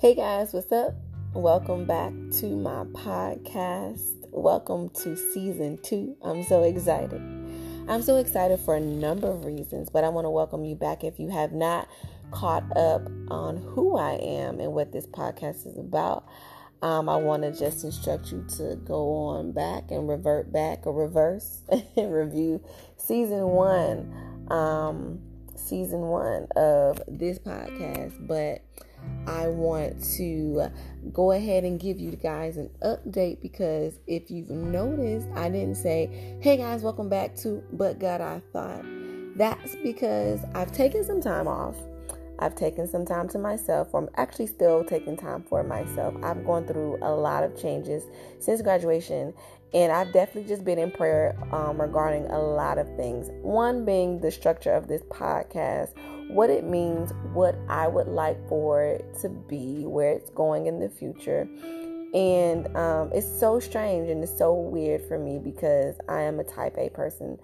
Hey guys, what's up? Welcome back to my podcast. Welcome to season 2. I'm so excited. I'm so excited for a number of reasons, but I want to welcome you back if you have not caught up on who I am and what this podcast is about. I want to just instruct you to go on back and revert back or reverse and review season 1 of this podcast. But I want to go ahead and give you guys an update because if you've noticed, I didn't say, hey guys, welcome back to But God I Thought. That's because I've taken some time off. I've taken some time to myself. I'm actually still taking time for myself. I've gone through a lot of changes since graduation, and I've definitely just been in prayer regarding a lot of things. One being the structure of this podcast, what it means, what I would like for it to be, where it's going in the future. And it's so strange and it's so weird for me because I am a type A person.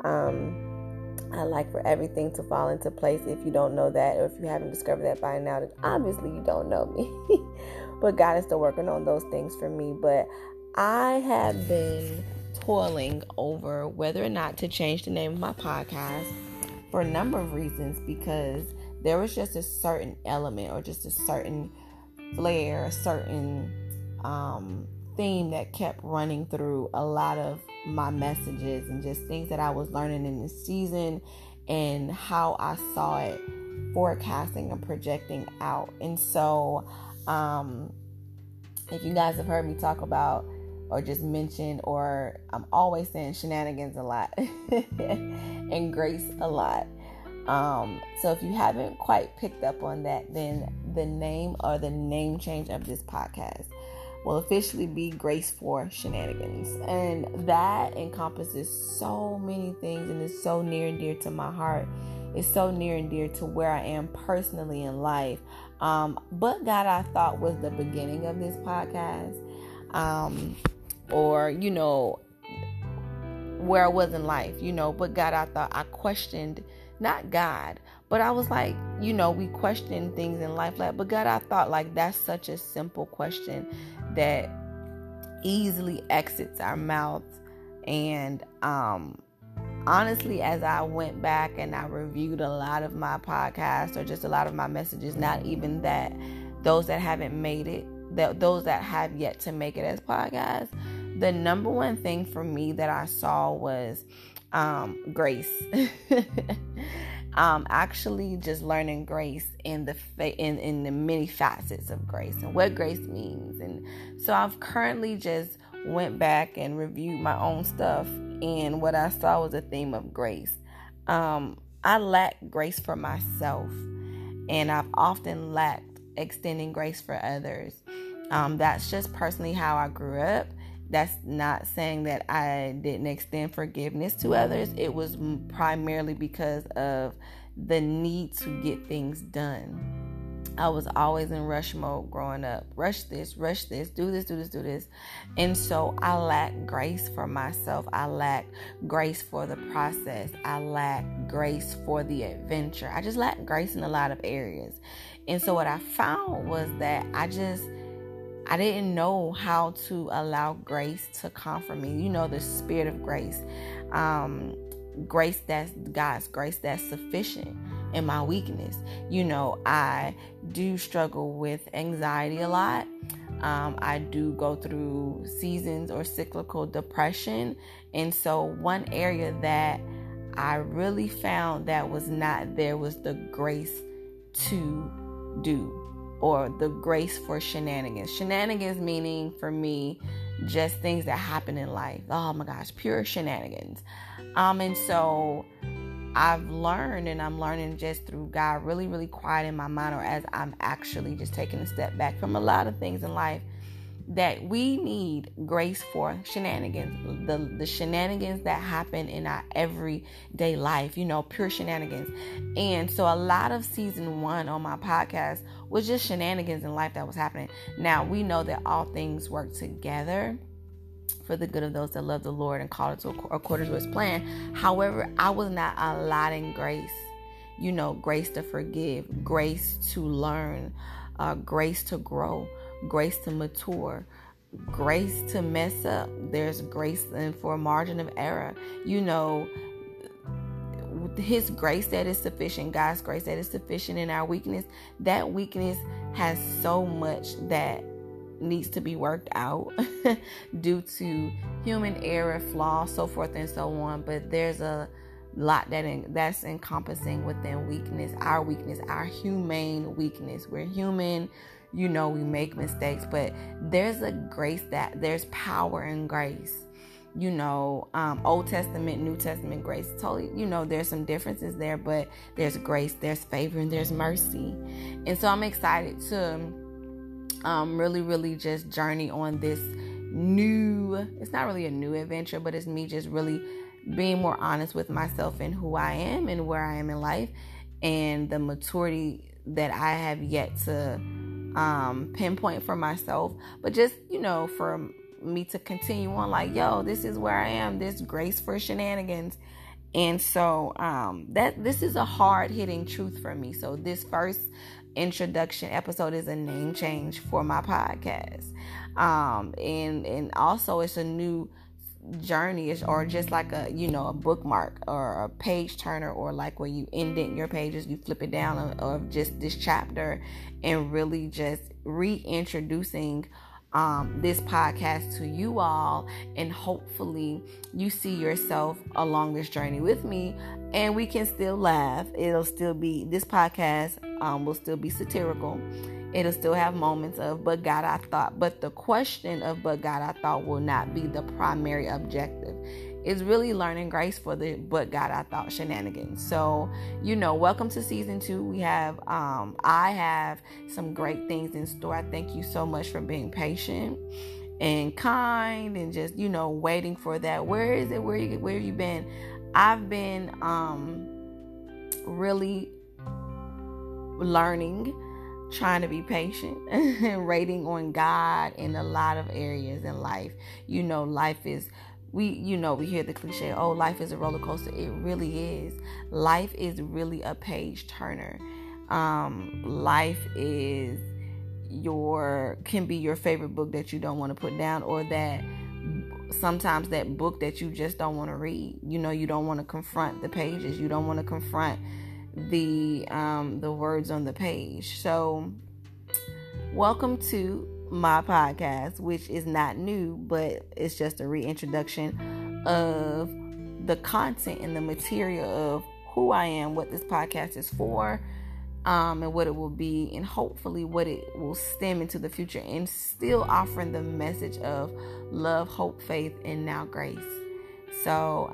I like for everything to fall into place. If you don't know that, or if you haven't discovered that by now, then obviously you don't know me. But God is still working on those things for me. But I have been toiling over whether or not to change the name of my podcast for a number of reasons, because there was just a certain element or just a certain flair, a certain theme that kept running through a lot of my messages and just things that I was learning in this season and how I saw it forecasting and projecting out. And so if you guys have heard me talk about or just mention, or I'm always saying shenanigans a lot and grace a lot. So if you haven't quite picked up on that, then the name or the name change of this podcast will officially be Grace for Shenanigans. And that encompasses so many things and is so near and dear to my heart. It's so near and dear to where I am personally in life. But God, I thought was the beginning of this podcast. Or, where I was in life, but God, I thought I questioned, not God, but I was like, we question things in life, but God, I thought like that's such a simple question that easily exits our mouth. And, honestly, as I went back and I reviewed a lot of my podcasts or just a lot of my messages, not even that, those that haven't made it, those that have yet to make it as podcasts, the number one thing for me that I saw was grace. Actually just learning grace in the many facets of grace and what grace means. And so I've currently just went back and reviewed my own stuff, and what I saw was a theme of grace. I lack grace for myself, and I've often lacked extending grace for others. That's just personally how I grew up. That's not saying that I didn't extend forgiveness to others. It was primarily because of the need to get things done. I was always in rush mode growing up. Rush this, do this. And so I lack grace for myself. I lack grace for the process. I lack grace for the adventure. I just lack grace in a lot of areas. And so what I found was that I didn't know how to allow grace to comfort me. The spirit of grace. Grace that's God's grace that's sufficient in my weakness. I do struggle with anxiety a lot. I do go through seasons or cyclical depression. And so one area that I really found that was not there was the grace to do, or the grace for shenanigans. Shenanigans meaning for me just things that happen in life. Oh my gosh, pure shenanigans. And so I've learned, and I'm learning just through God really, really quieting my mind, or as I'm actually just taking a step back from a lot of things in life, that we need grace for shenanigans, the shenanigans that happen in our everyday life, pure shenanigans. And so a lot of season 1 on my podcast was just shenanigans in life that was happening. Now we know that all things work together for the good of those that love the Lord and call it according to his plan. However, I was not allotting grace, grace to forgive, grace to learn, grace to grow, grace to mature, grace to mess up. There's grace and for a margin of error. His grace that is sufficient, God's grace that is sufficient in our weakness. That weakness has so much that needs to be worked out due to human error, flaws, so forth and so on. But there's a lot that's encompassing within weakness, our humane weakness. We're human, we make mistakes, but there's a grace there's power in grace. Old Testament, New Testament grace, totally, there's some differences there, but there's grace, there's favor, and there's mercy. And so I'm excited to really, really just journey on this it's not really a new adventure, but it's me just really being more honest with myself and who I am and where I am in life and the maturity that I have yet to pinpoint for myself. But just, for me to continue on this is where I am, this grace for shenanigans. And so this is a hard hitting truth for me. So this first introduction episode is a name change for my podcast. And also it's a new journey, or just like a bookmark or a page turner, or like where you indent your pages, you flip it down of just this chapter, and really just reintroducing this podcast to you all, and hopefully you see yourself along this journey with me, and we can still laugh. It'll still be, this podcast will still be satirical. It'll still have moments of but God I thought, but the question of but God I thought will not be the primary objective. It's really learning grace for the but God I thought shenanigans. So, welcome to season 2. We have I have some great things in store. I thank you so much for being patient and kind and just, waiting for that. Where is it? Where have you been? I've been really learning, trying to be patient and waiting on God in a lot of areas in life. Life is, we hear the cliche, oh, life is a roller coaster. It really is. Life is really a page turner. Life is can be your favorite book that you don't want to put down, or that sometimes that book that you just don't want to read. You don't want to confront the pages. You don't want to confront the words on the page. So welcome to my podcast, which is not new, but it's just a reintroduction of the content and the material of who I am, what this podcast is for, and what it will be, and hopefully what it will stem into the future, and still offering the message of love, hope, faith, and now grace. So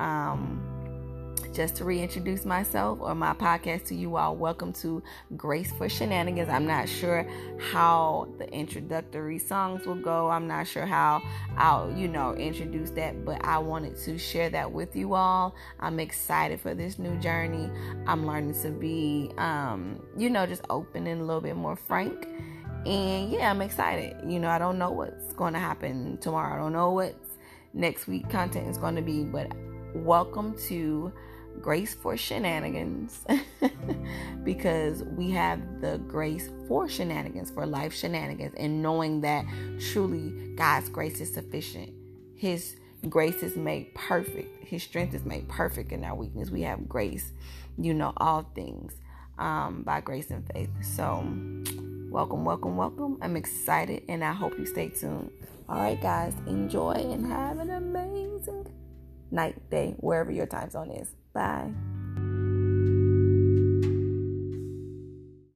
just to reintroduce myself or my podcast to you all, welcome to Grace for Shenanigans. I'm not sure how the introductory songs will go. I'm not sure how I'll, introduce that, but I wanted to share that with you all. I'm excited for this new journey. I'm learning to be, just open and a little bit more frank. And yeah, I'm excited. I don't know what's going to happen tomorrow. I don't know what next week content is going to be, but welcome to Grace for Shenanigans, because we have the grace for shenanigans, for life shenanigans, and knowing that truly God's grace is sufficient. His grace is made perfect. His strength is made perfect in our weakness. We have grace, all things by grace and faith. So welcome. I'm excited, and I hope you stay tuned. All right, guys, enjoy and have an amazing night, day, wherever your time zone is. Bye.